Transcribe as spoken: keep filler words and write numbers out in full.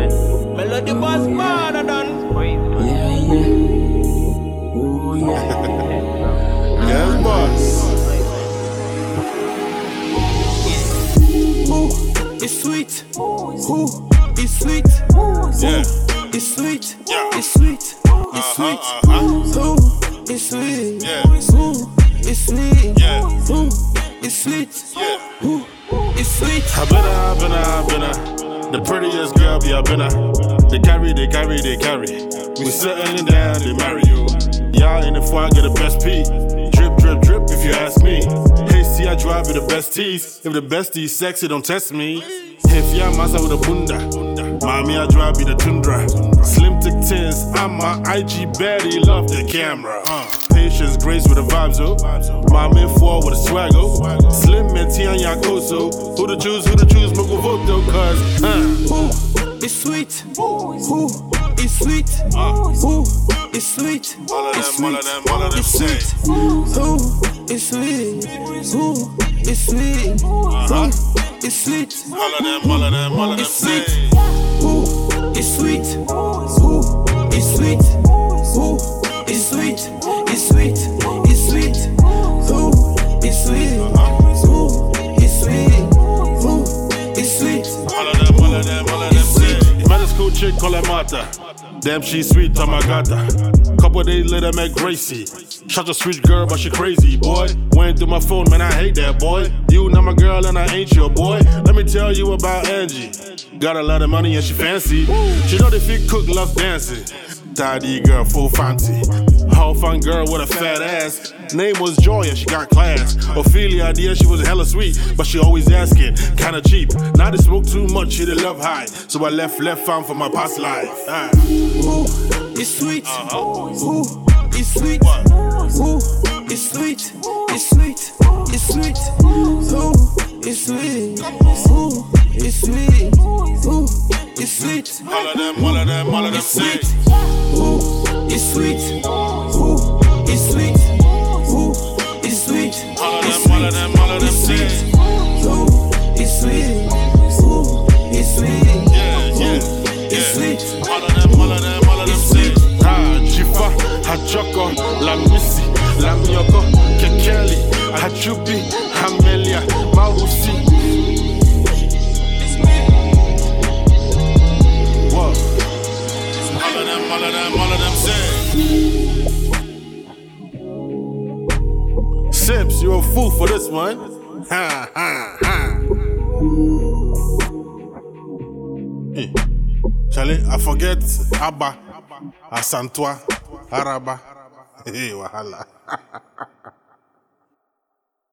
man. Melody boss man, I done. Crazy. Yeah, yeah. Ooh, yeah. Yes, boss. Ooh, it's sweet. Ooh, it's sweet. Yeah. It's sweet. Yeah. It's sweet. It's Uh-huh, sweet. uh-huh. Ooh, it's sweet. Yeah. Ooh, it's sweet. Yeah. Ooh, it's sweet. Yeah. Ooh, it's sweet. I been her, I been her, I been her. The prettiest girl, be I been her. They carry, they carry, they carry. We settling down, they marry you. Y'all in the foie, get the best pee. Drip, drip, drip, if you ask me. Hey, see, I drive with the best tees. If the bestie sexy, don't test me. If y'all massa with a bunda, mommy, I drive be the tundra. Slim thick tins, I'm my I G baddie, love the camera. Uh. Patience, grace with the vibes, oh. Mommy four with a swag, oh. Slim and Tianya Koso. Who to choose, who to choose, Moko Voto, cause, uh. Ooh, it's sweet. Ooh, it's sweet. Ooh, it's sweet. All of It's them, all of sweet. them, all of them It's say. sweet. Ooh, it's sweet. Ooh, it's sweet. Uh-huh. Ooh, it's sweet. All of them, all of them, all of them It's say. sweet. Ooh, it's sweet. Ooh, it's sweet. Ooh, it's sweet. It's sweet. It's sweet. Ooh, it's sweet. Ooh, it's sweet. Ooh, it's sweet. All of them, all of them, all of them say. Met a school chick, call her Martha. Damn, she sweet, oh my God. Couple days later, met Gracie. Such a sweet girl, but she crazy, boy. Went through my phone, man, I hate that, boy. You not my girl, and I ain't your boy. Let me tell you about Angie. Got a lot of money and she fancy. She know the fit cook, loves dancing. Tidy girl, full fancy. Whole fun girl with a fat ass. Name was Joy and she got class. Ophelia idea, she was hella sweet, but she always asking, kinda cheap. Now they smoke too much, she did love high. So I left, left found for my past life. Ah. Ooh, it's sweet. Ooh, it's sweet. Ooh, it's sweet. It's sweet. It's sweet. Ooh, it's sweet. Ooh, it's sweet. Ooh, it's sweet. All of them, all of them, all of them It's say. sweet. Ooh, it's sweet. Ooh, it's sweet. Ooh, it's sweet. All of It's them, all of them, all of them It's say. sweet. Ooh, it's sweet. Ooh, it's sweet. Yeah, yeah, It's yeah. sweet. All of them, all of them, all of them say. Ha, Jifa, ha Joko, la Missy, la Miyoko, Kekeli, ha Jubi, ha Melia, Mausi. Whoa. All of them, all of them, all of them say. Sips, you're a fool for this one. Ha, ha, ha. Hey. Charlie, I forget Abba, Asantua, Araba. Hey, wahala.